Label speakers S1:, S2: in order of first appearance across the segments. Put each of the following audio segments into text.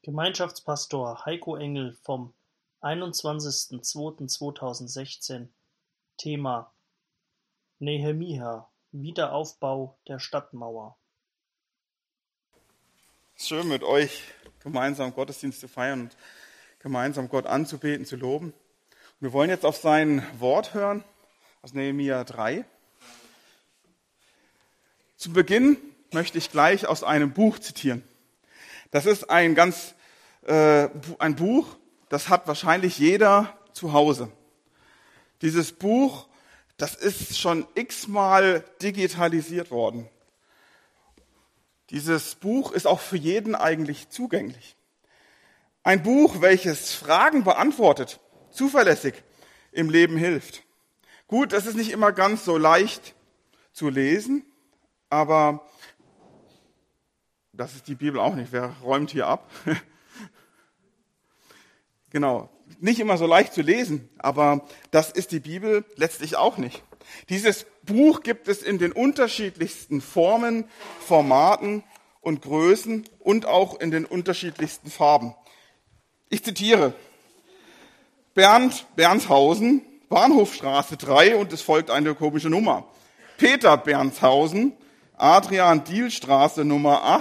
S1: Gemeinschaftspastor Heiko Engel vom 21.02.2016. Thema: Nehemia, Wiederaufbau der Stadtmauer.
S2: Schön mit euch gemeinsam Gottesdienst zu feiern und gemeinsam Gott anzubeten, zu loben. Und wir wollen jetzt auf sein Wort hören, aus Nehemia 3. Zu Beginn möchte ich gleich aus einem Buch zitieren. Das ist ein Buch, das hat wahrscheinlich jeder zu Hause. Dieses Buch, das ist schon x-mal digitalisiert worden. Dieses Buch ist auch für jeden eigentlich zugänglich. Ein Buch, welches Fragen beantwortet, zuverlässig im Leben hilft. Gut, das ist nicht immer ganz so leicht zu lesen, aber das ist die Bibel auch nicht. Wer räumt hier ab? Genau, nicht immer so leicht zu lesen, aber das ist die Bibel letztlich auch nicht. Dieses Buch gibt es in den unterschiedlichsten Formen, Formaten und Größen und auch in den unterschiedlichsten Farben. Ich zitiere: Bernshausen, Bahnhofstraße 3 und es folgt eine komische Nummer. Peter Bernshausen, Adrian-Diehl-Straße Nummer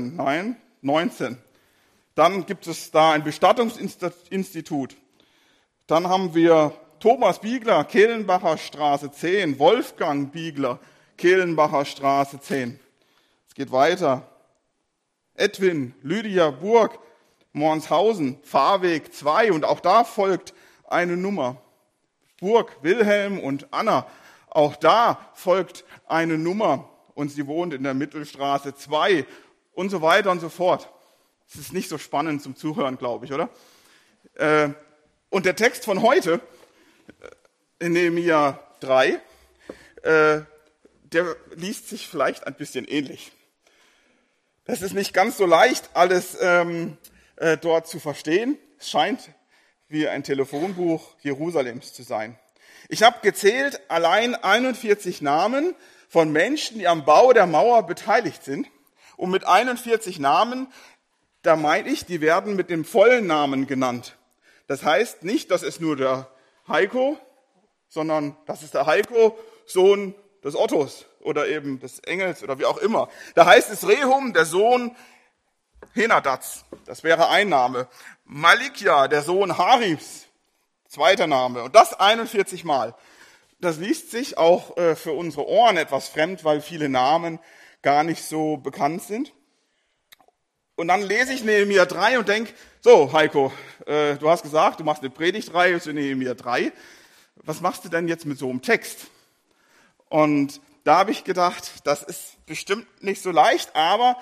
S2: 19. Dann gibt es da ein Bestattungsinstitut. Dann haben wir Thomas Biegler, Kehlenbacher Straße 10, Wolfgang Biegler, Kehlenbacher Straße 10. Es geht weiter. Edwin, Lydia Burg, Mornshausen, Fahrweg 2 und auch da folgt eine Nummer. Burg, Wilhelm und Anna, auch da folgt eine Nummer und sie wohnt in der Mittelstraße 2 und so weiter und so fort. Es ist nicht so spannend zum Zuhören, glaube ich, oder? Und der Text von heute, in Nehemia 3, der liest sich vielleicht ein bisschen ähnlich. Das ist nicht ganz so leicht, alles dort zu verstehen. Es scheint wie ein Telefonbuch Jerusalems zu sein. Ich habe gezählt, allein 41 Namen von Menschen, die am Bau der Mauer beteiligt sind. Und mit 41 Namen, da meine ich, die werden mit dem vollen Namen genannt. Das heißt nicht, das ist nur der Heiko, sondern das ist der Heiko, Sohn des Ottos oder eben des Engels oder wie auch immer. Da heißt es Rehum, der Sohn Henadats, das wäre ein Name. Malikia, der Sohn Harifs, zweiter Name. Und das 41 Mal. Das liest sich auch für unsere Ohren etwas fremd, weil viele Namen gar nicht so bekannt sind. Und dann lese ich Nehemia 3 und denke, so Heiko, du hast gesagt, du machst eine Predigtreihe zu Nehemia 3. Was machst du denn jetzt mit so einem Text? Und da habe ich gedacht, das ist bestimmt nicht so leicht, aber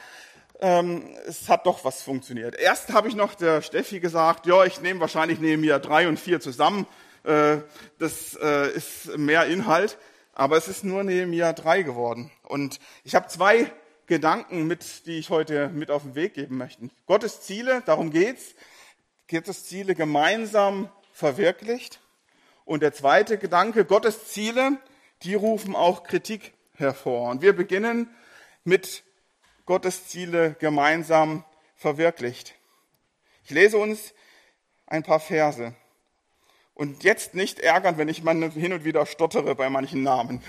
S2: es hat doch was funktioniert. Erst habe ich noch der Steffi gesagt, ja, ich nehme wahrscheinlich Nehemia 3 und 4 zusammen. Das ist mehr Inhalt, aber es ist nur Nehemia 3 geworden. Und ich habe 2 Gedanken die ich heute mit auf den Weg geben möchte. Gottes Ziele, darum geht's. Gottes Ziele gemeinsam verwirklicht. Und der zweite Gedanke, Gottes Ziele, die rufen auch Kritik hervor. Und wir beginnen mit Gottes Ziele gemeinsam verwirklicht. Ich lese uns ein paar Verse. Und jetzt nicht ärgern, wenn ich mal hin und wieder stottere bei manchen Namen.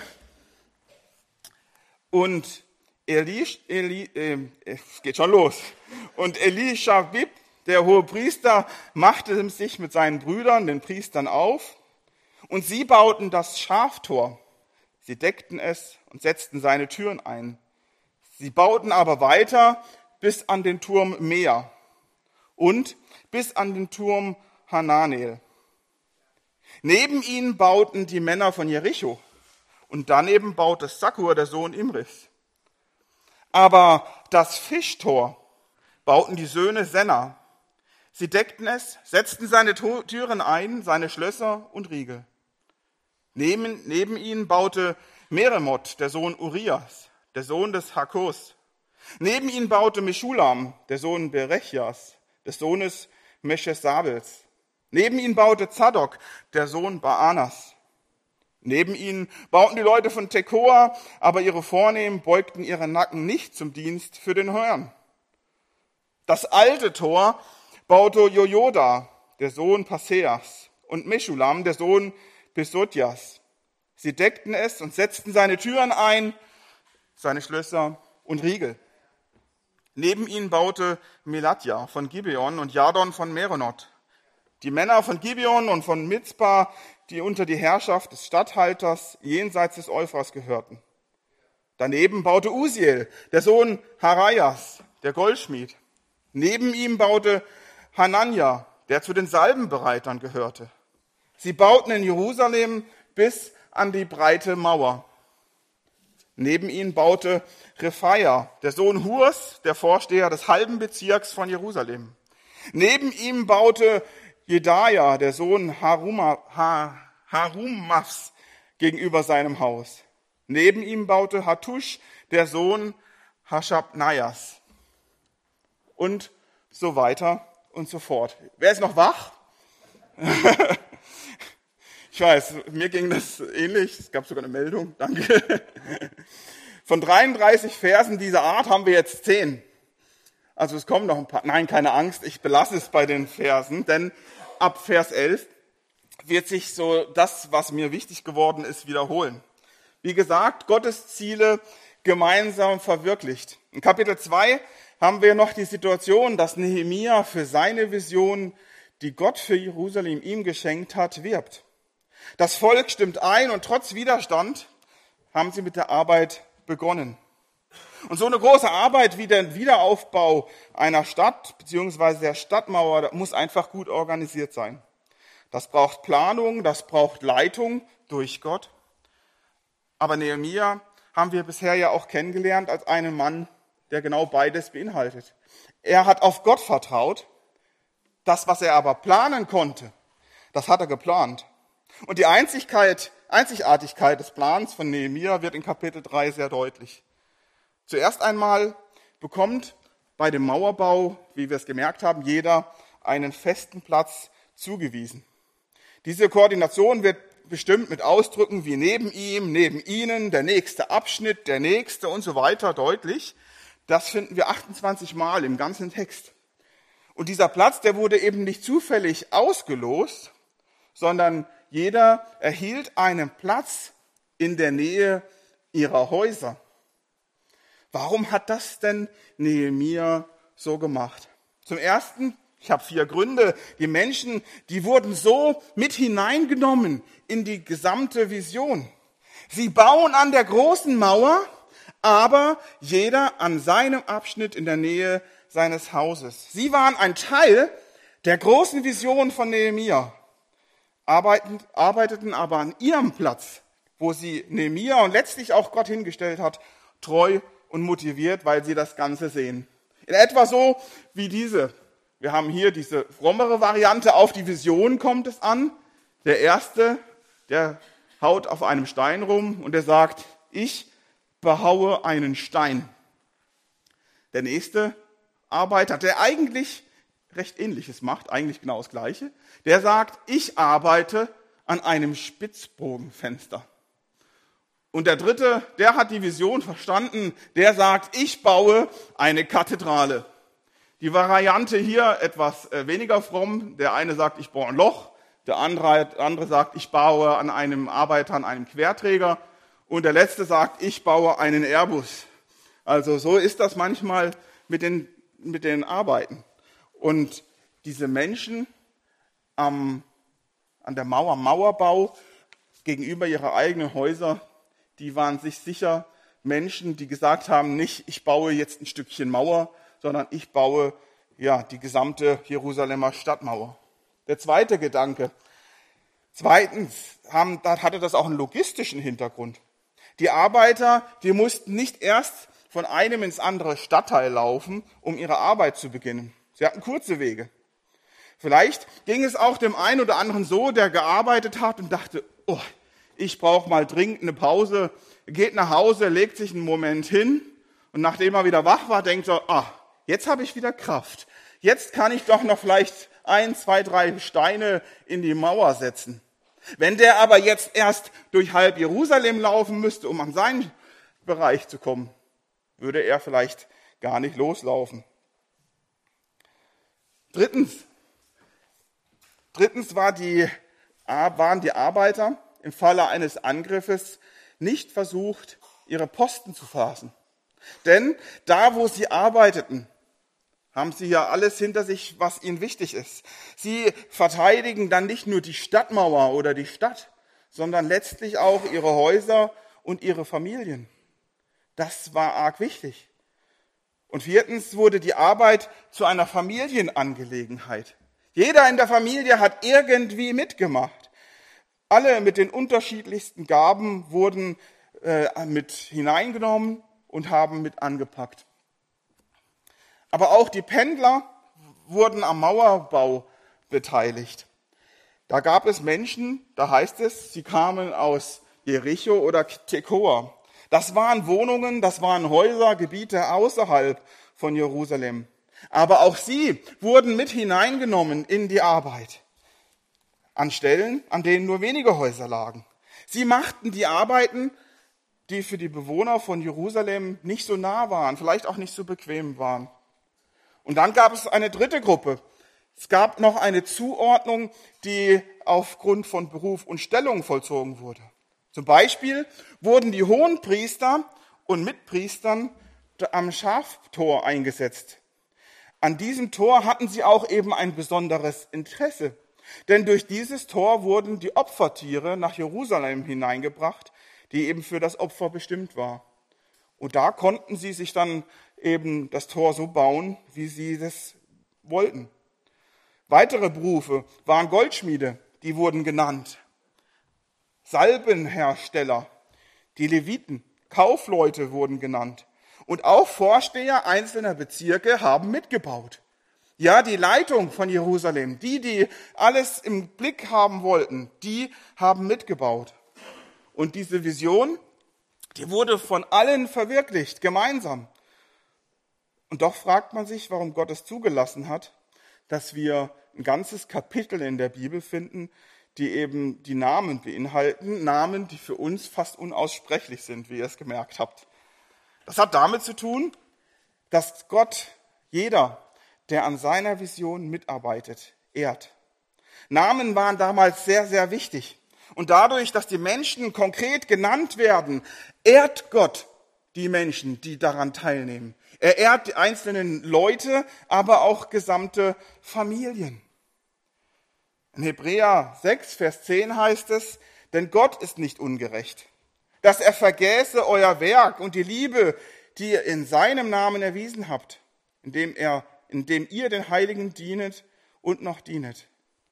S2: Und es geht schon los. Und Elischabib, der Hohepriester, machte sich mit seinen Brüdern, den Priestern, auf. Und sie bauten das Schaftor. Sie deckten es und setzten seine Türen ein. Sie bauten aber weiter bis an den Turm Mea und bis an den Turm Hananel. Neben ihnen bauten die Männer von Jericho und daneben baute Sakkur, der Sohn Imris. Aber das Fischtor bauten die Söhne Senna. Sie deckten es, setzten seine Türen ein, seine Schlösser und Riegel. Neben ihnen baute Meremoth, der Sohn Urias, der Sohn des Hakos. Neben ihnen baute Meschulam, der Sohn Berechias, des Sohnes Meschesabels. Neben ihnen baute Zadok, der Sohn Baanas. Neben ihnen bauten die Leute von Tekoa, aber ihre Vornehmen beugten ihre Nacken nicht zum Dienst für den Herrn. Das alte Tor baute Jojoda, der Sohn Passeas, und Meschulam, der Sohn Besodjas. Sie deckten es und setzten seine Türen ein, seine Schlösser und Riegel. Neben ihnen baute Meladja von Gibeon und Jadon von Meronot. Die Männer von Gibeon und von Mizpah, die unter die Herrschaft des Statthalters jenseits des Euphras gehörten. Daneben baute Uziel, der Sohn Harajas, der Goldschmied. Neben ihm baute Hanania, der zu den Salbenbereitern gehörte. Sie bauten in Jerusalem bis an die breite Mauer. Neben ihnen baute Rephaia, der Sohn Hurs, der Vorsteher des halben Bezirks von Jerusalem. Neben ihm baute Jedaja, der Sohn Harumafs, gegenüber seinem Haus. Neben ihm baute Hattusch, der Sohn Haschabnaias. Und so weiter und so fort. Wer ist noch wach? Ich weiß, mir ging das ähnlich. Es gab sogar eine Meldung. Danke. Von 33 Versen dieser Art haben wir jetzt 10. Also es kommen noch ein paar. Nein, keine Angst, ich belasse es bei den Versen, denn ab Vers 11 wird sich so das, was mir wichtig geworden ist, wiederholen. Wie gesagt, Gottes Ziele gemeinsam verwirklicht. In Kapitel 2 haben wir noch die Situation, dass Nehemia für seine Vision, die Gott für Jerusalem ihm geschenkt hat, wirbt. Das Volk stimmt ein und trotz Widerstand haben sie mit der Arbeit begonnen. Und so eine große Arbeit wie der Wiederaufbau einer Stadt bzw. der Stadtmauer muss einfach gut organisiert sein. Das braucht Planung, das braucht Leitung durch Gott. Aber Nehemia haben wir bisher ja auch kennengelernt als einen Mann, der genau beides beinhaltet. Er hat auf Gott vertraut. Das, was er aber planen konnte, das hat er geplant. Und die Einzigartigkeit des Plans von Nehemia wird in Kapitel 3 sehr deutlich. Zuerst einmal bekommt bei dem Mauerbau, wie wir es gemerkt haben, jeder einen festen Platz zugewiesen. Diese Koordination wird bestimmt mit Ausdrücken wie neben ihm, neben ihnen, der nächste Abschnitt, der nächste und so weiter deutlich. Das finden wir 28 Mal im ganzen Text. Und dieser Platz, der wurde eben nicht zufällig ausgelost, sondern jeder erhielt einen Platz in der Nähe ihrer Häuser. Warum hat das denn Nehemia so gemacht? Zum Ersten, ich habe 4 Gründe. Die Menschen, die wurden so mit hineingenommen in die gesamte Vision. Sie bauen an der großen Mauer, aber jeder an seinem Abschnitt in der Nähe seines Hauses. Sie waren ein Teil der großen Vision von Nehemia, arbeiteten aber an ihrem Platz, wo sie Nehemia und letztlich auch Gott hingestellt hat, treu und motiviert, weil sie das Ganze sehen. In etwa so wie diese. Wir haben hier diese frommere Variante, auf die Vision kommt es an. Der Erste, der haut auf einem Stein rum und der sagt, ich behaue einen Stein. Der nächste Arbeiter, der eigentlich recht Ähnliches macht, eigentlich genau das Gleiche, der sagt, ich arbeite an einem Spitzbogenfenster. Und der dritte, der hat die Vision verstanden, der sagt, ich baue eine Kathedrale. Die Variante hier etwas weniger fromm, der eine sagt, ich baue ein Loch, der andere sagt, ich baue an einem Arbeiter, an einem Querträger und der letzte sagt, ich baue einen Airbus. Also so ist das manchmal mit den Arbeiten. Und diese Menschen an der Mauer, am Mauerbau gegenüber ihrer eigenen Häuser, die waren sich sicher Menschen, die gesagt haben, nicht ich baue jetzt ein Stückchen Mauer, sondern ich baue die gesamte Jerusalemer Stadtmauer. Der zweite Gedanke. Zweitens hatte das auch einen logistischen Hintergrund. Die Arbeiter, die mussten nicht erst von einem ins andere Stadtteil laufen, um ihre Arbeit zu beginnen. Sie hatten kurze Wege. Vielleicht ging es auch dem einen oder anderen so, der gearbeitet hat und dachte, oh, ich brauche mal dringend eine Pause, geht nach Hause, legt sich einen Moment hin und nachdem er wieder wach war, denkt er, jetzt habe ich wieder Kraft. Jetzt kann ich doch noch vielleicht 1, 2, 3 Steine in die Mauer setzen. Wenn der aber jetzt erst durch halb Jerusalem laufen müsste, um an seinen Bereich zu kommen, würde er vielleicht gar nicht loslaufen. Drittens waren die Arbeiter im Falle eines Angriffes nicht versucht, ihre Posten zu verlassen. Denn da, wo sie arbeiteten, haben sie ja alles hinter sich, was ihnen wichtig ist. Sie verteidigen dann nicht nur die Stadtmauer oder die Stadt, sondern letztlich auch ihre Häuser und ihre Familien. Das war arg wichtig. Und viertens wurde die Arbeit zu einer Familienangelegenheit. Jeder in der Familie hat irgendwie mitgemacht. Alle mit den unterschiedlichsten Gaben wurden mit hineingenommen und haben mit angepackt. Aber auch die Pendler wurden am Mauerbau beteiligt. Da gab es Menschen, da heißt es, sie kamen aus Jericho oder Tekoa. Das waren Wohnungen, das waren Häuser, Gebiete außerhalb von Jerusalem. Aber auch sie wurden mit hineingenommen in die Arbeit. An Stellen, an denen nur wenige Häuser lagen. Sie machten die Arbeiten, die für die Bewohner von Jerusalem nicht so nah waren, vielleicht auch nicht so bequem waren. Und dann gab es eine dritte Gruppe. Es gab noch eine Zuordnung, die aufgrund von Beruf und Stellung vollzogen wurde. Zum Beispiel wurden die Hohenpriester und Mitpriestern am Schaftor eingesetzt. An diesem Tor hatten sie auch eben ein besonderes Interesse. Denn durch dieses Tor wurden die Opfertiere nach Jerusalem hineingebracht, die eben für das Opfer bestimmt war. Und da konnten sie sich dann eben das Tor so bauen, wie sie das wollten. Weitere Berufe waren Goldschmiede, die wurden genannt. Salbenhersteller, die Leviten, Kaufleute wurden genannt. Und auch Vorsteher einzelner Bezirke haben mitgebaut. Ja, die Leitung von Jerusalem, die alles im Blick haben wollten, die haben mitgebaut. Und diese Vision, die wurde von allen verwirklicht, gemeinsam. Und doch fragt man sich, warum Gott es zugelassen hat, dass wir ein ganzes Kapitel in der Bibel finden, die eben die Namen beinhalten, Namen, die für uns fast unaussprechlich sind, wie ihr es gemerkt habt. Das hat damit zu tun, dass Gott jeder, der an seiner Vision mitarbeitet, ehrt. Namen waren damals sehr, sehr wichtig. Und dadurch, dass die Menschen konkret genannt werden, ehrt Gott die Menschen, die daran teilnehmen. Er ehrt die einzelnen Leute, aber auch gesamte Familien. In Hebräer 6, Vers 10 heißt es, denn Gott ist nicht ungerecht, dass er vergäße euer Werk und die Liebe, die ihr in seinem Namen erwiesen habt, indem ihr den Heiligen dienet und noch dienet.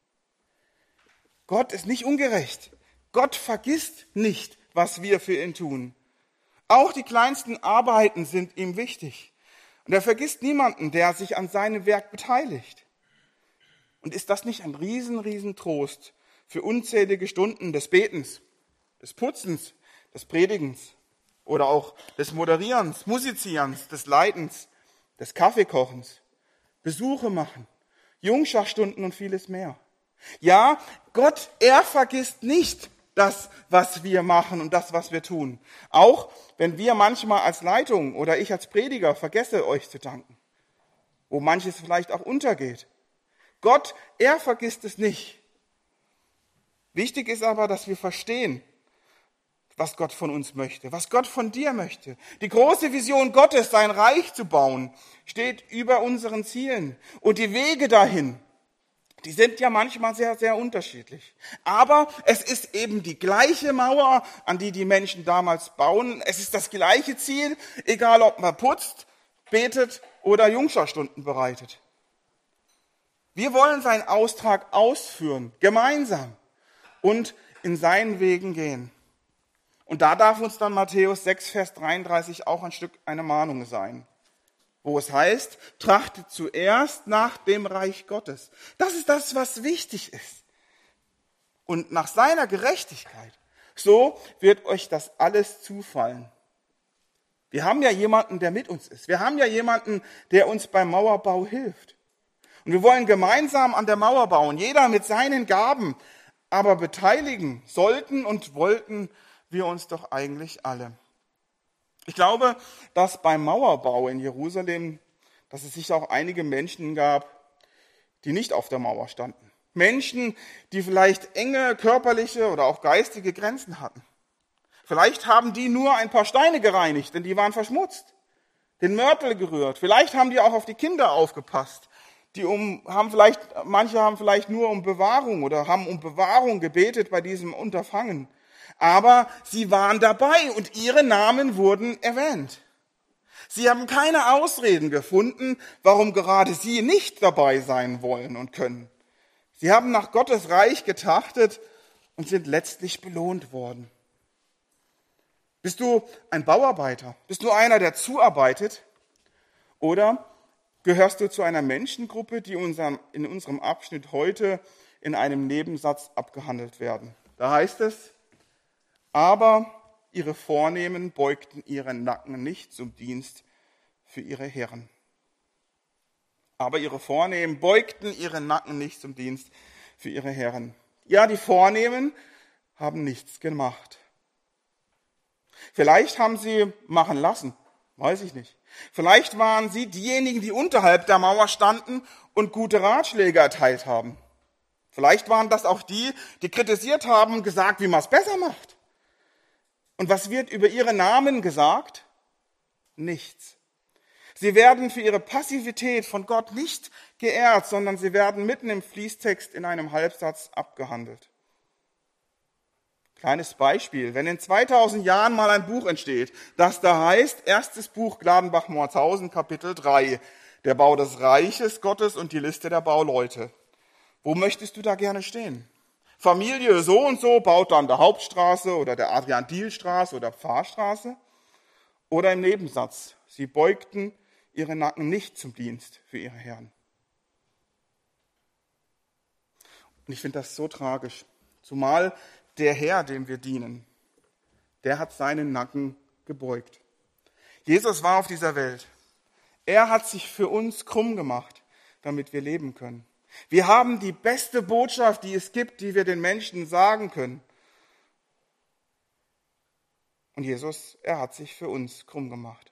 S2: Gott ist nicht ungerecht. Gott vergisst nicht, was wir für ihn tun. Auch die kleinsten Arbeiten sind ihm wichtig. Und er vergisst niemanden, der sich an seinem Werk beteiligt. Und ist das nicht ein riesen Trost für unzählige Stunden des Betens, des Putzens, des Predigens oder auch des Moderierens, Musizierens, des Leitens, des Kaffeekochens, Besuche machen, Jungscharstunden und vieles mehr. Ja, Gott, er vergisst nicht das, was wir machen und das, was wir tun. Auch wenn wir manchmal als Leitung oder ich als Prediger vergesse, euch zu danken, wo manches vielleicht auch untergeht. Gott, er vergisst es nicht. Wichtig ist aber, dass wir verstehen, was Gott von uns möchte, was Gott von dir möchte. Die große Vision Gottes, sein Reich zu bauen, steht über unseren Zielen. Und die Wege dahin, die sind ja manchmal sehr, sehr unterschiedlich. Aber es ist eben die gleiche Mauer, an die die Menschen damals bauen. Es ist das gleiche Ziel, egal ob man putzt, betet oder Jungscharstunden bereitet. Wir wollen seinen Auftrag ausführen, gemeinsam und in seinen Wegen gehen. Und da darf uns dann Matthäus 6, Vers 33 auch ein Stück eine Mahnung sein, wo es heißt, trachtet zuerst nach dem Reich Gottes. Das ist das, was wichtig ist. Und nach seiner Gerechtigkeit. So wird euch das alles zufallen. Wir haben ja jemanden, der mit uns ist. Wir haben ja jemanden, der uns beim Mauerbau hilft. Und wir wollen gemeinsam an der Mauer bauen, jeder mit seinen Gaben. Aber beteiligen sollten und wollten wir uns doch eigentlich alle. Ich glaube, dass beim Mauerbau in Jerusalem, dass es sicher auch einige Menschen gab, die nicht auf der Mauer standen. Menschen, die vielleicht enge körperliche oder auch geistige Grenzen hatten. Vielleicht haben die nur ein paar Steine gereinigt, denn die waren verschmutzt, den Mörtel gerührt. Vielleicht haben die auch auf die Kinder aufgepasst. Manche haben vielleicht nur um Bewahrung oder haben um Bewahrung gebetet bei diesem Unterfangen. Aber sie waren dabei und ihre Namen wurden erwähnt. Sie haben keine Ausreden gefunden, warum gerade sie nicht dabei sein wollen und können. Sie haben nach Gottes Reich getrachtet und sind letztlich belohnt worden. Bist du ein Bauarbeiter? Bist du einer, der zuarbeitet? Oder gehörst du zu einer Menschengruppe, die in unserem Abschnitt heute in einem Nebensatz abgehandelt werden? Da heißt es, aber ihre Vornehmen beugten ihren Nacken nicht zum Dienst für ihre Herren. Aber ihre Vornehmen beugten ihren Nacken nicht zum Dienst für ihre Herren. Ja, die Vornehmen haben nichts gemacht. Vielleicht haben sie machen lassen, weiß ich nicht. Vielleicht waren sie diejenigen, die unterhalb der Mauer standen und gute Ratschläge erteilt haben. Vielleicht waren das auch die, die kritisiert haben und gesagt, wie man es besser macht. Und was wird über ihre Namen gesagt? Nichts. Sie werden für ihre Passivität von Gott nicht geehrt, sondern sie werden mitten im Fließtext in einem Halbsatz abgehandelt. Kleines Beispiel, wenn in 2000 Jahren mal ein Buch entsteht, das da heißt, erstes Buch Gladenbach-Morzhausen, Kapitel 3, der Bau des Reiches Gottes und die Liste der Bauleute. Wo möchtest du da gerne stehen? Familie so und so baut dann der Hauptstraße oder der Adrian-Diehl-Straße oder Pfarrstraße? Oder im Nebensatz, sie beugten ihre Nacken nicht zum Dienst für ihre Herren. Und ich finde das so tragisch, zumal der Herr, dem wir dienen, der hat seinen Nacken gebeugt. Jesus war auf dieser Welt. Er hat sich für uns krumm gemacht, damit wir leben können. Wir haben die beste Botschaft, die es gibt, die wir den Menschen sagen können. Und Jesus, er hat sich für uns krumm gemacht.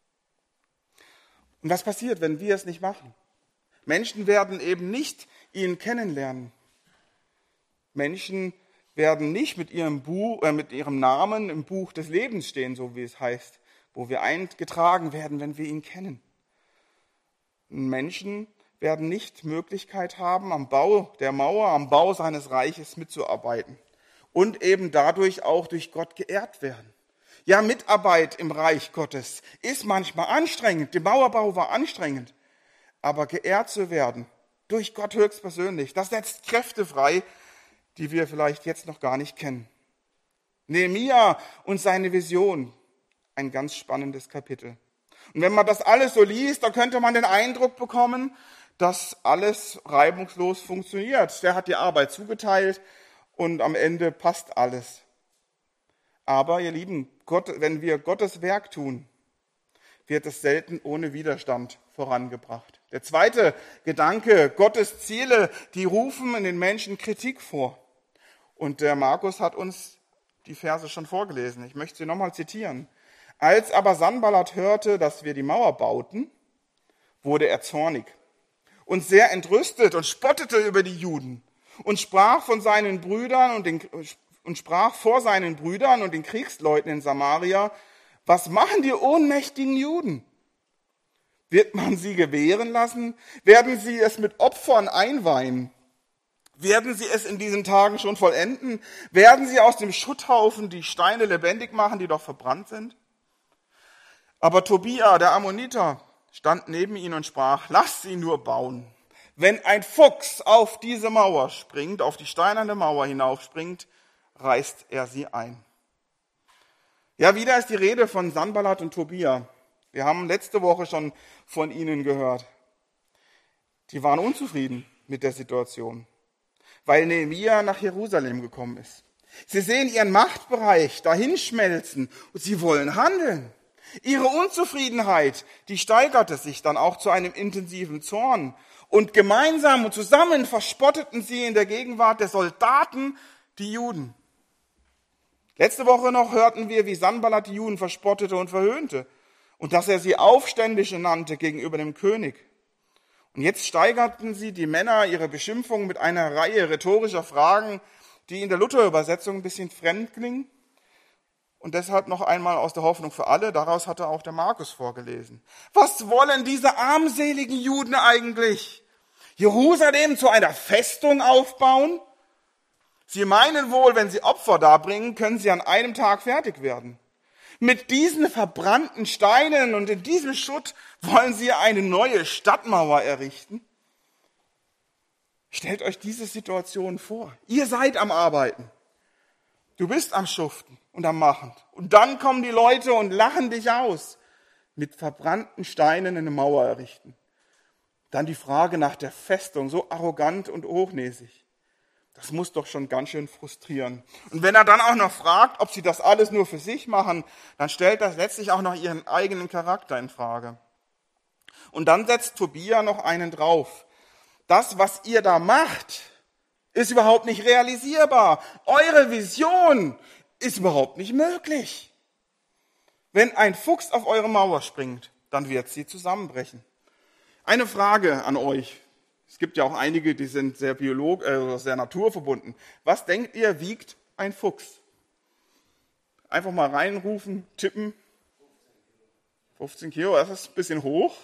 S2: Und was passiert, wenn wir es nicht machen? Menschen werden eben nicht ihn kennenlernen. Menschen werden nicht mit ihrem Namen im Buch des Lebens stehen, so wie es heißt, wo wir eingetragen werden, wenn wir ihn kennen. Menschen werden nicht Möglichkeit haben, am Bau der Mauer, am Bau seines Reiches mitzuarbeiten und eben dadurch auch durch Gott geehrt werden. Ja, Mitarbeit im Reich Gottes ist manchmal anstrengend. Der Mauerbau war anstrengend. Aber geehrt zu werden durch Gott höchstpersönlich, das setzt Kräfte frei, die wir vielleicht jetzt noch gar nicht kennen. Nehemia und seine Vision, ein ganz spannendes Kapitel. Und wenn man das alles so liest, dann könnte man den Eindruck bekommen, dass alles reibungslos funktioniert. Der hat die Arbeit zugeteilt und am Ende passt alles. Aber ihr Lieben, wenn wir Gottes Werk tun, wird es selten ohne Widerstand vorangebracht. Der zweite Gedanke, Gottes Ziele, die rufen in den Menschen Kritik vor. Und der Markus hat uns die Verse schon vorgelesen. Ich möchte sie nochmal zitieren. Als aber Sanballat hörte, dass wir die Mauer bauten, wurde er zornig und sehr entrüstet und spottete über die Juden und sprach vor seinen Brüdern und den Kriegsleuten in Samaria, was machen die ohnmächtigen Juden? Wird man sie gewähren lassen? Werden sie es mit Opfern einweihen? Werden sie es in diesen Tagen schon vollenden? Werden sie aus dem Schutthaufen die Steine lebendig machen, die doch verbrannt sind? Aber Tobia, der Ammoniter, stand neben ihnen und sprach, lasst sie nur bauen. Wenn ein Fuchs auf diese Mauer springt, auf die steinerne Mauer hinaufspringt, reißt er sie ein. Ja, wieder ist die Rede von Sanballat und Tobia. Wir haben letzte Woche schon von ihnen gehört. Die waren unzufrieden mit der Situation, weil Nehemia nach Jerusalem gekommen ist. Sie sehen ihren Machtbereich dahinschmelzen und sie wollen handeln. Ihre Unzufriedenheit, die steigerte sich dann auch zu einem intensiven Zorn. Und gemeinsam und zusammen verspotteten sie in der Gegenwart der Soldaten die Juden. Letzte Woche noch hörten wir, wie Sanballat die Juden verspottete und verhöhnte und dass er sie Aufständische nannte gegenüber dem König. Und jetzt steigerten sie, die Männer, ihre Beschimpfung mit einer Reihe rhetorischer Fragen, die in der Luther-Übersetzung ein bisschen fremd klingen. Und deshalb noch einmal aus der Hoffnung für alle, daraus hatte auch der Markus vorgelesen. Was wollen diese armseligen Juden eigentlich? Jerusalem zu einer Festung aufbauen? Sie meinen wohl, wenn sie Opfer darbringen, können sie an einem Tag fertig werden. Mit diesen verbrannten Steinen und in diesem Schutt wollen sie eine neue Stadtmauer errichten? Stellt euch diese Situation vor. Ihr seid am Arbeiten. Du bist am Schuften und am Machen. Und dann kommen die Leute und lachen dich aus. Mit verbrannten Steinen eine Mauer errichten. Dann die Frage nach der Festung, so arrogant und hochnäsig. Das muss doch schon ganz schön frustrieren. Und wenn er dann auch noch fragt, ob sie das alles nur für sich machen, dann stellt das letztlich auch noch ihren eigenen Charakter in Frage. Und dann setzt Tobia noch einen drauf. Das, was ihr da macht, ist überhaupt nicht realisierbar. Eure Vision ist überhaupt nicht möglich. Wenn ein Fuchs auf eure Mauer springt, dann wird sie zusammenbrechen. Eine Frage an euch. Es gibt ja auch einige, die sind sehr sehr naturverbunden. Was denkt ihr, wiegt ein Fuchs? Einfach mal reinrufen, tippen. 15 Kilo, das ist ein bisschen hoch.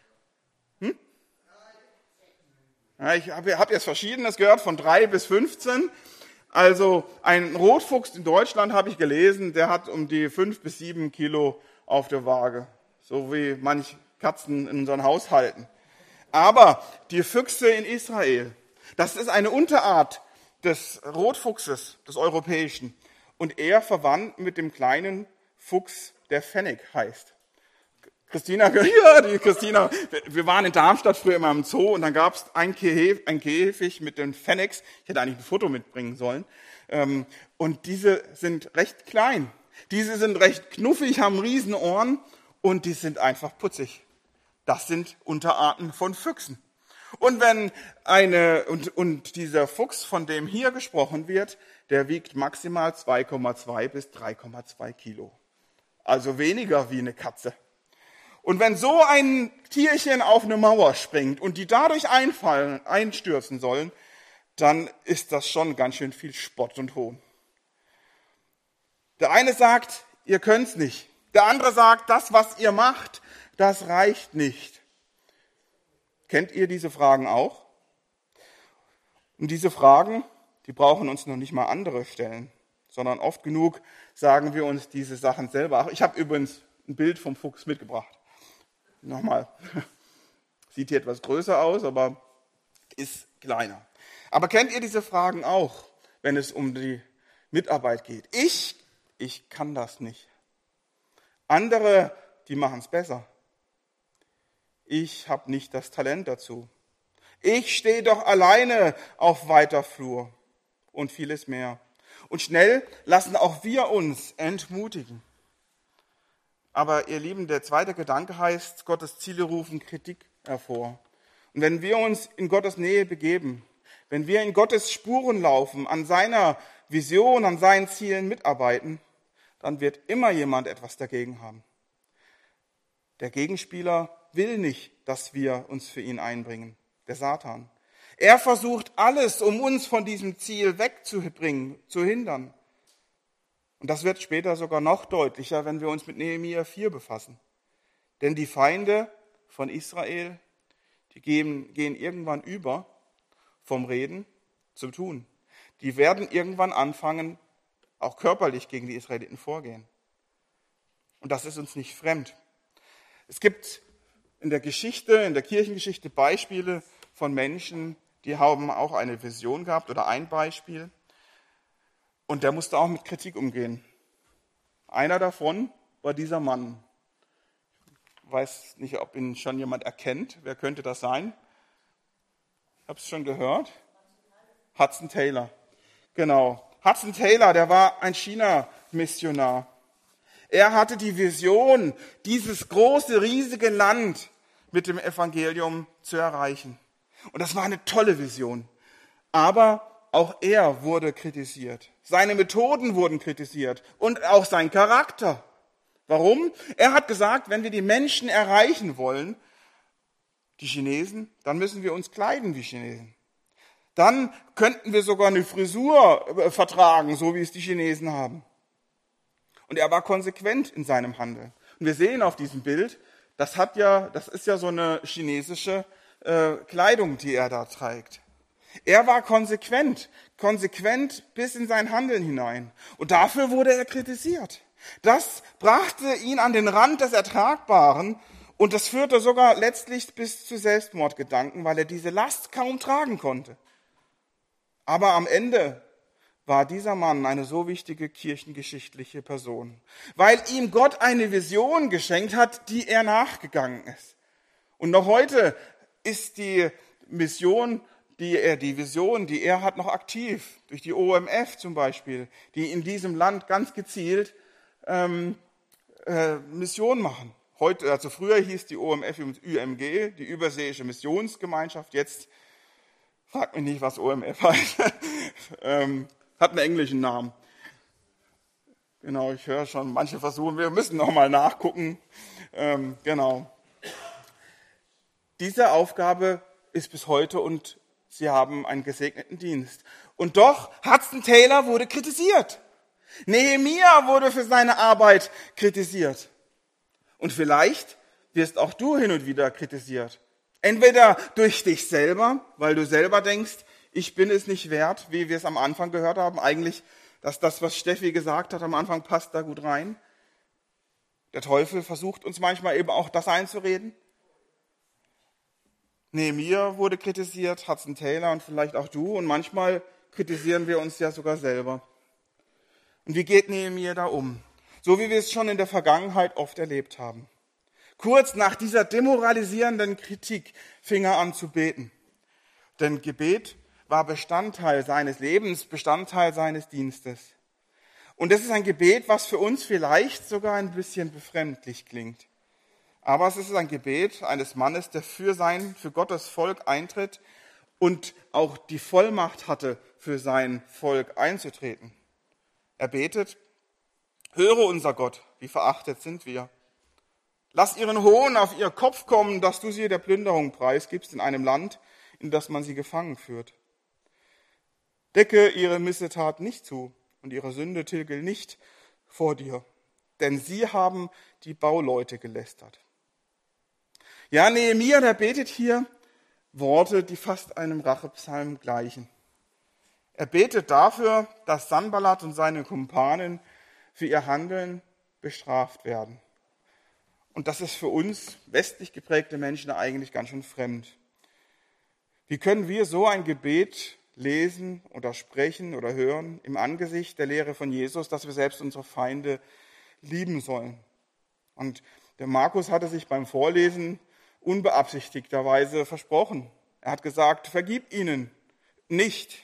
S2: Ja, ich habe jetzt Verschiedenes gehört, von 3 bis 15. Also ein Rotfuchs in Deutschland, habe ich gelesen, der hat um die 5 bis 7 Kilo auf der Waage. So wie manche Katzen in unseren Haushalten. Aber die Füchse in Israel, das ist eine Unterart des Rotfuchses, des europäischen. Und er verwandt mit dem kleinen Fuchs, der Fennec heißt. Christina, wir waren in Darmstadt früher immer im Zoo und dann gab es ein Käfig mit den Fennecs. Ich hätte eigentlich ein Foto mitbringen sollen. Und diese sind recht klein. Diese sind recht knuffig, haben Riesenohren und die sind einfach putzig. Das sind Unterarten von Füchsen. Und wenn dieser Fuchs, von dem hier gesprochen wird, der wiegt maximal 2,2 bis 3,2 Kilo. Also weniger wie eine Katze. Und wenn so ein Tierchen auf eine Mauer springt und die dadurch einstürzen sollen, dann ist das schon ganz schön viel Spott und Hohn. Der eine sagt, ihr könnt's nicht. Der andere sagt, das, was ihr macht, das reicht nicht. Kennt ihr diese Fragen auch? Und diese Fragen, die brauchen uns noch nicht mal andere stellen, sondern oft genug sagen wir uns diese Sachen selber. Ich habe übrigens ein Bild vom Fuchs mitgebracht. Nochmal, sieht hier etwas größer aus, aber ist kleiner. Aber kennt ihr diese Fragen auch, wenn es um die Mitarbeit geht? Ich kann das nicht. Andere, die machen es besser. Ich habe nicht das Talent dazu. Ich stehe doch alleine auf weiter Flur und vieles mehr. Und schnell lassen auch wir uns entmutigen. Aber ihr Lieben, der zweite Gedanke heißt, Gottes Ziele rufen Kritik hervor. Und wenn wir uns in Gottes Nähe begeben, wenn wir in Gottes Spuren laufen, an seiner Vision, an seinen Zielen mitarbeiten, dann wird immer jemand etwas dagegen haben. Der Gegenspieler will nicht, dass wir uns für ihn einbringen, der Satan. Er versucht alles, um uns von diesem Ziel wegzubringen, zu hindern. Und das wird später sogar noch deutlicher, wenn wir uns mit Nehemia 4 befassen. Denn die Feinde von Israel, die gehen irgendwann über vom Reden zum Tun. Die werden irgendwann anfangen, auch körperlich gegen die Israeliten vorgehen. Und das ist uns nicht fremd. Es gibt in der Kirchengeschichte Beispiele von Menschen, die haben auch eine Vision gehabt oder ein Beispiel. Und der musste auch mit Kritik umgehen. Einer davon war dieser Mann. Ich weiß nicht, ob ihn schon jemand erkennt. Wer könnte das sein? Ich habe es schon gehört. Hudson Taylor. Genau. Hudson Taylor, der war ein China-Missionar. Er hatte die Vision, dieses große, riesige Land mit dem Evangelium zu erreichen. Und das war eine tolle Vision. Aber auch er wurde kritisiert. Seine Methoden wurden kritisiert und auch sein Charakter. Warum? Er hat gesagt, wenn wir die Menschen erreichen wollen, die Chinesen, dann müssen wir uns kleiden wie Chinesen. Dann könnten wir sogar eine Frisur vertragen, so wie es die Chinesen haben. Und er war konsequent in seinem Handeln. Und wir sehen auf diesem Bild, das ist ja so eine chinesische Kleidung, die er da trägt. Er war konsequent bis in sein Handeln hinein. Und dafür wurde er kritisiert. Das brachte ihn an den Rand des Ertragbaren und das führte sogar letztlich bis zu Selbstmordgedanken, weil er diese Last kaum tragen konnte. Aber am Ende war dieser Mann eine so wichtige kirchengeschichtliche Person, weil ihm Gott eine Vision geschenkt hat, die er nachgegangen ist. Und noch heute ist die Vision, die er hat, noch aktiv, durch die OMF zum Beispiel, die in diesem Land ganz gezielt Mission machen. Heute, also früher hieß die OMF UMG, die Überseeische Missionsgemeinschaft, jetzt fragt mich nicht, was OMF heißt, hat einen englischen Namen. Genau, ich höre schon, manche versuchen, wir müssen nochmal nachgucken. Genau. Diese Aufgabe ist bis heute und sie haben einen gesegneten Dienst. Und doch, Hudson Taylor wurde kritisiert. Nehemia wurde für seine Arbeit kritisiert. Und vielleicht wirst auch du hin und wieder kritisiert. Entweder durch dich selber, weil du selber denkst, ich bin es nicht wert, wie wir es am Anfang gehört haben. Eigentlich, dass das, was Steffi gesagt hat am Anfang, passt da gut rein. Der Teufel versucht uns manchmal eben auch das einzureden. Nehemia wurde kritisiert, Hudson Taylor und vielleicht auch du. Und manchmal kritisieren wir uns ja sogar selber. Und wie geht Nehemia da um? So wie wir es schon in der Vergangenheit oft erlebt haben. Kurz nach dieser demoralisierenden Kritik fing er an zu beten. Denn Gebet war Bestandteil seines Lebens, Bestandteil seines Dienstes. Und das ist ein Gebet, was für uns vielleicht sogar ein bisschen befremdlich klingt. Aber es ist ein Gebet eines Mannes, der für Gottes Volk eintritt und auch die Vollmacht hatte, für sein Volk einzutreten. Er betet: Höre unser Gott, wie verachtet sind wir. Lass ihren Hohn auf ihr Kopf kommen, dass du sie der Plünderung preisgibst in einem Land, in das man sie gefangen führt. Decke ihre Missetat nicht zu und ihre Sünde tilge nicht vor dir, denn sie haben die Bauleute gelästert. Ja, Nehemia, der betet hier Worte, die fast einem Rachepsalm gleichen. Er betet dafür, dass Sanballat und seine Kumpanen für ihr Handeln bestraft werden. Und das ist für uns westlich geprägte Menschen eigentlich ganz schön fremd. Wie können wir so ein Gebet lesen oder sprechen oder hören im Angesicht der Lehre von Jesus, dass wir selbst unsere Feinde lieben sollen? Und der Markus hatte sich beim Vorlesen unbeabsichtigterweise versprochen. Er hat gesagt, vergib ihnen nicht.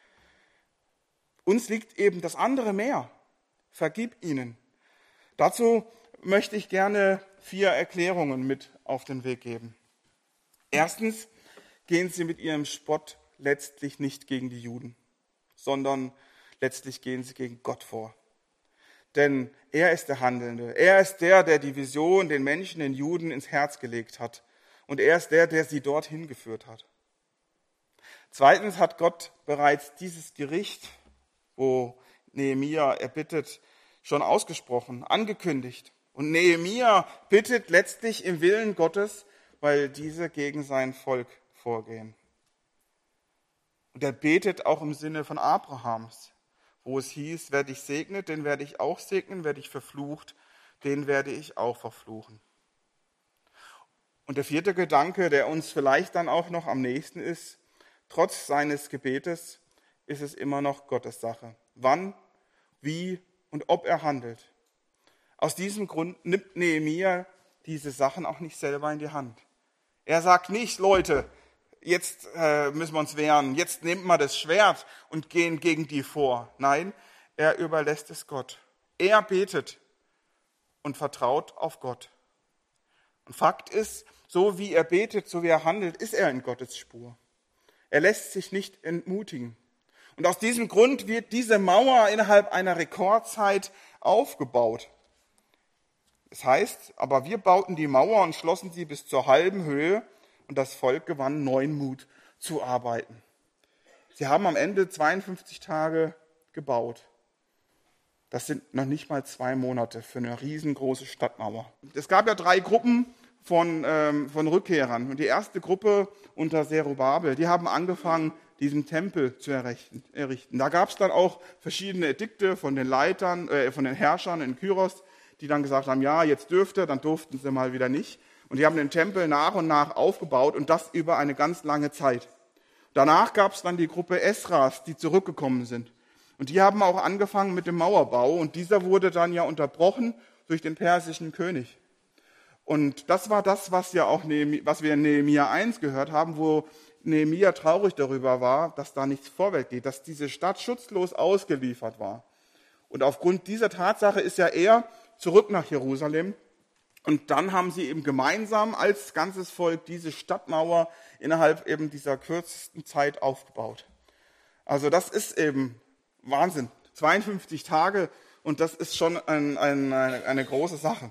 S2: Uns liegt eben das andere mehr. Vergib ihnen. Dazu möchte ich gerne 4 Erklärungen mit auf den Weg geben. Erstens gehen sie mit ihrem Spott letztlich nicht gegen die Juden, sondern letztlich gehen sie gegen Gott vor. Denn er ist der Handelnde. Er ist der die Vision den Menschen, den Juden, ins Herz gelegt hat. Und er ist der sie dorthin geführt hat. Zweitens hat Gott bereits dieses Gericht, wo Nehemia erbittet, schon ausgesprochen, angekündigt. Und Nehemia bittet letztlich im Willen Gottes, weil diese gegen sein Volk vorgehen. Und er betet auch im Sinne von Abrahams, wo es hieß, wer dich segnet, den werde ich auch segnen, wer dich verflucht, den werde ich auch verfluchen. Und der 4. Gedanke, der uns vielleicht dann auch noch am nächsten ist, trotz seines Gebetes ist es immer noch Gottes Sache. Wann, wie und ob er handelt. Aus diesem Grund nimmt Nehemia diese Sachen auch nicht selber in die Hand. Er sagt nicht, Leute, jetzt müssen wir uns wehren, jetzt nehmen wir das Schwert und gehen gegen die vor. Nein, er überlässt es Gott. Er betet und vertraut auf Gott. Und Fakt ist, so wie er betet, so wie er handelt, ist er in Gottes Spur. Er lässt sich nicht entmutigen. Und aus diesem Grund wird diese Mauer innerhalb einer Rekordzeit aufgebaut. Das heißt, aber wir bauten die Mauer und schlossen sie bis zur halben Höhe und das Volk gewann neuen Mut zu arbeiten. Sie haben am Ende 52 Tage gebaut. Das sind noch nicht mal 2 Monate für eine riesengroße Stadtmauer. Es gab ja 3 Gruppen von Rückkehrern. Und die erste Gruppe unter Zerubabel, die haben angefangen, diesen Tempel zu errichten. Da gab es dann auch verschiedene Edikte von den Leitern, von den Herrschern in Kyros, die dann gesagt haben, ja, jetzt dürft ihr, dann durften sie mal wieder nicht. Und die haben den Tempel nach und nach aufgebaut und das über eine ganz lange Zeit. Danach gab es dann die Gruppe Esras, die zurückgekommen sind. Und die haben auch angefangen mit dem Mauerbau und dieser wurde dann ja unterbrochen durch den persischen König. Und das war das, was wir in Nehemia 1 gehört haben, wo Nehemia traurig darüber war, dass da nichts vorwärts geht, dass diese Stadt schutzlos ausgeliefert war. Und aufgrund dieser Tatsache ist ja er zurück nach Jerusalem. Und dann haben sie eben gemeinsam als ganzes Volk diese Stadtmauer innerhalb eben dieser kürzesten Zeit aufgebaut. Also das ist eben Wahnsinn. 52 Tage und das ist schon eine große Sache.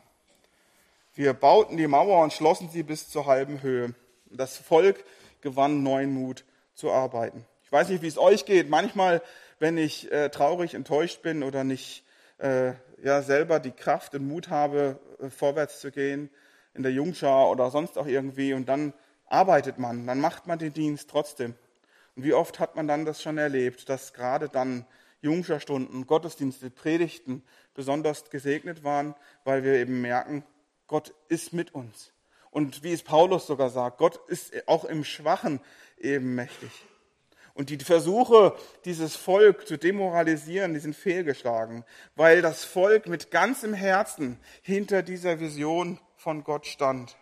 S2: Wir bauten die Mauer und schlossen sie bis zur halben Höhe. Das Volk gewann neuen Mut zu arbeiten. Ich weiß nicht, wie es euch geht. Manchmal, wenn ich traurig, enttäuscht bin oder nicht selber die Kraft und Mut habe, vorwärts zu gehen in der Jungschar oder sonst auch irgendwie und dann arbeitet man, dann macht man den Dienst trotzdem. Und wie oft hat man dann das schon erlebt, dass gerade dann Jungscharstunden, Gottesdienste, Predigten besonders gesegnet waren, weil wir eben merken, Gott ist mit uns. Und wie es Paulus sogar sagt, Gott ist auch im Schwachen eben mächtig. Und die Versuche, dieses Volk zu demoralisieren, die sind fehlgeschlagen, weil das Volk mit ganzem Herzen hinter dieser Vision von Gott stand.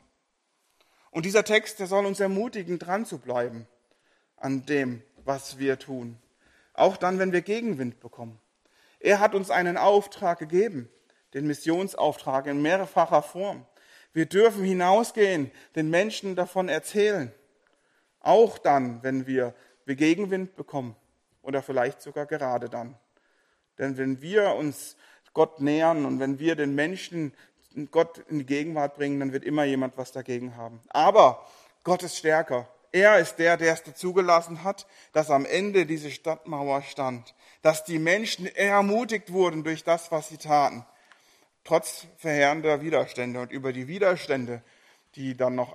S2: Und dieser Text, der soll uns ermutigen, dran zu bleiben an dem, was wir tun. Auch dann, wenn wir Gegenwind bekommen. Er hat uns einen Auftrag gegeben, den Missionsauftrag in mehrfacher Form. Wir dürfen hinausgehen, den Menschen davon erzählen. Auch dann, wenn wir Gegenwind bekommen oder vielleicht sogar gerade dann. Denn wenn wir uns Gott nähern und wenn wir den Menschen Gott in die Gegenwart bringen, dann wird immer jemand was dagegen haben. Aber Gott ist stärker. Er ist der es zugelassen hat, dass am Ende diese Stadtmauer stand, dass die Menschen ermutigt wurden durch das, was sie taten, trotz verheerender Widerstände. Und über die Widerstände, die noch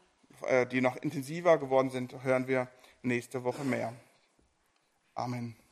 S2: intensiver geworden sind, hören wir nächste Woche mehr. Amen.